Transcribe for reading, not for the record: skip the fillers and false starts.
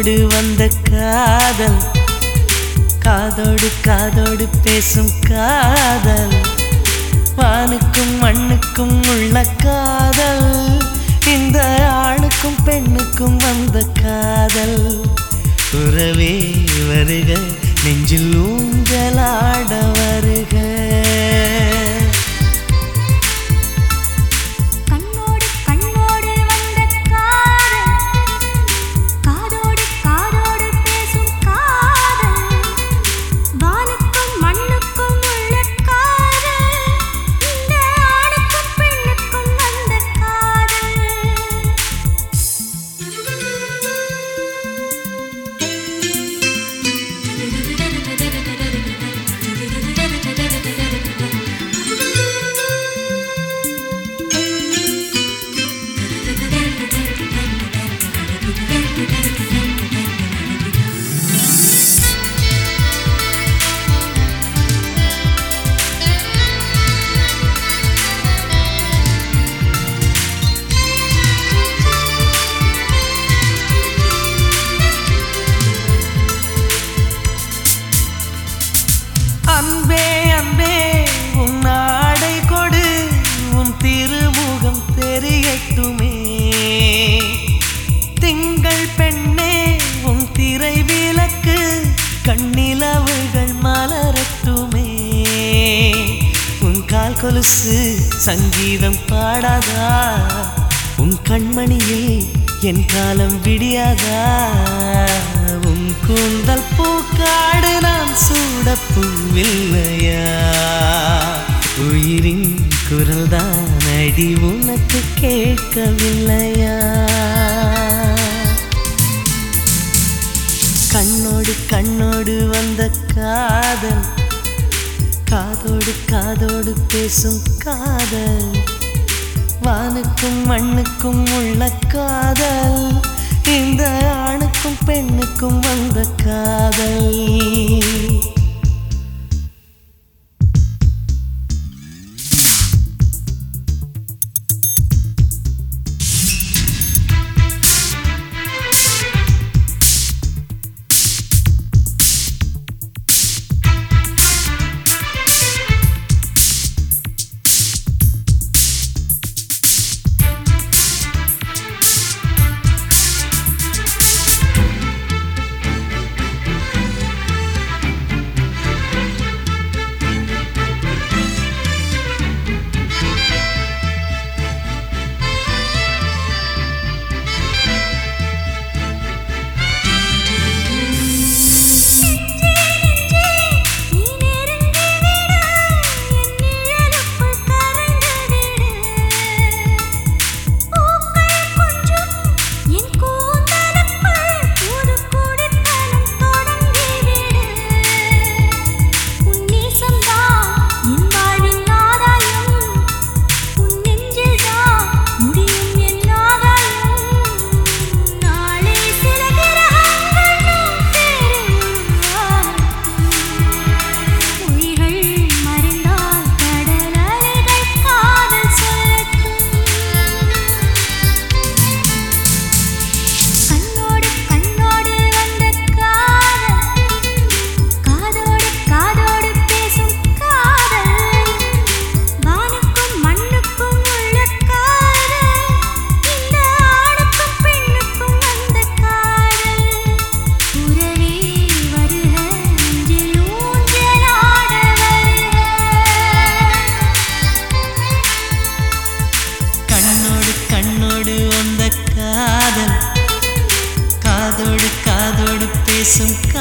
கண்ணோடு வந்த காதல், காதோடு காதோடு பேசும் காதல், வானுக்கும் மண்ணுக்கும் உள்ள காதல், இந்த ஆணுக்கும் பெண்ணுக்கும் வந்த காதல். உறவே வருக, நெஞ்சில் ஊஞ்சலாட வருக. அன்பே அன்பே உன் ஆடை கொடு, உன் திருமுகம் தெரியட்டுமே. திங்கள் பெண்ணே உன் திரை விளக்கு, கண்ணிலவுகள் மலரட்டுமே. உன் கால் கொலுசு சங்கீதம் பாடாதா, உன் கண்மணியில் என் காலம் விடியாதா. உன் கூந்தல் பூக்காடு நான் சூடப்பூவில்லையா. உயிரின் குரல் தான் அடி உனக்கு கேட்கவில்லையா. கண்ணோடு கண்ணோடு வந்த காதல், காதோடு காதோடு பேசும் காதல், வானுக்கும் மண்ணுக்கும் உள்ள காதல், இந்த ஆணுக்கும் பெண்ணுக்கும் வந்த காதல். கண்ணோடு வந்த காதல், காதோடு காதோடு பேசும்